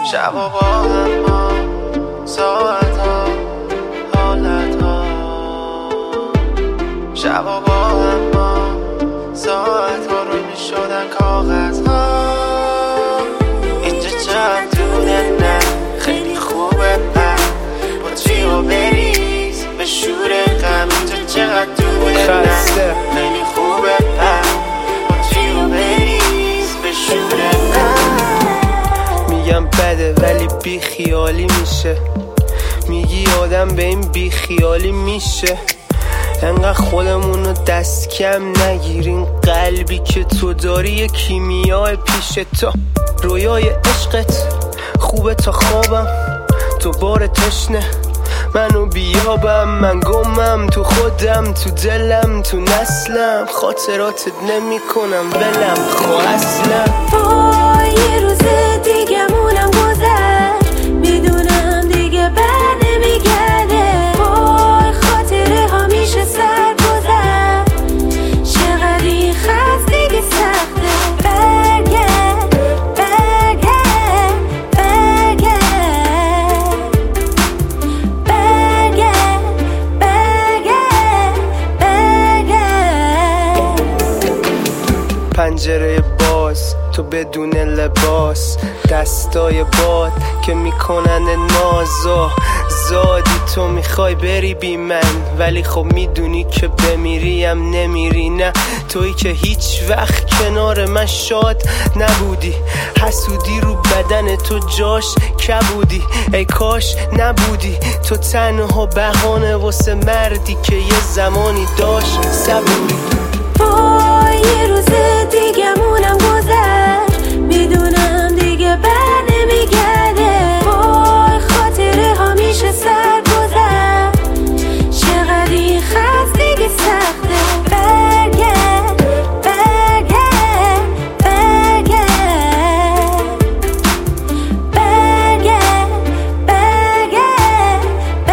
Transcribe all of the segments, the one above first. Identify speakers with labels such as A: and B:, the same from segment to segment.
A: شب و با هم ما ساعت ها حالت ها شب و با هم ما ساعت ها رو می شدن کاغذ ها اینجا چند دونه نه خیلی خوبه پر با چی و بریز به شور غم اینجا چقدر دونه نه خیلی خوبه پر با چی و بریز به شور غم میگم بده ولی بی خیالی میشه میگی آدم به این بی خیالی میشه انقدر خودمونو دست کم نگیرین قلبی که تو داری یه کیمیای پیش تو رویای عشقت خوبه تا خوابم تو بار تشنه منو بیابم من گمم تو خودم تو دلم تو نسلم خاطراتت نمی کنم ولم خواه اصلا
B: یه روز دیگه مونم گذشت میدونم دیگه بر نمیگرده خاطره ها میشه سر گذشت چقدر این خست دیگه سخته برگرد برگرد برگرد برگرد برگرد برگرد
A: پنجره باز تو بدون لباس دستای باد که میکنن نازو زادی تو میخوای بری بی من ولی خب میدونی که بمیریم نمیری نه تویی که هیچ وقت کنار من شاد نبودی حسودی رو بدن تو جاش کبودی ای کاش نبودی تو تنها بهانه واسه مردی که یه زمانی داشت صبوری
B: یه روز دیگه مونم گذشت میدونم دیگه بر نمیگرده خاطره ها میشه سر گذشت چقدر این خست دیگه سخته برگرد برگرد برگرد برگرد برگرد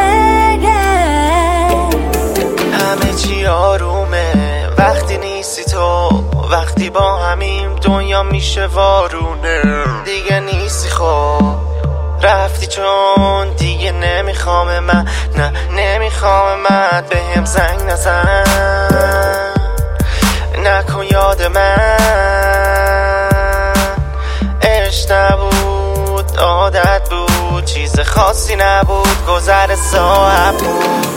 B: برگرد
A: همه چی آرومه وقتی نیستی تو وقتی با همیم دنیا میشه وارونه دیگه نیستی خب رفتی چون دیگه نمیخوام من نه نمیخوام من به هم زنگ نزن نکن یاد من عشق نبود عادت بود چیز خاصی نبود گذر ساعت بود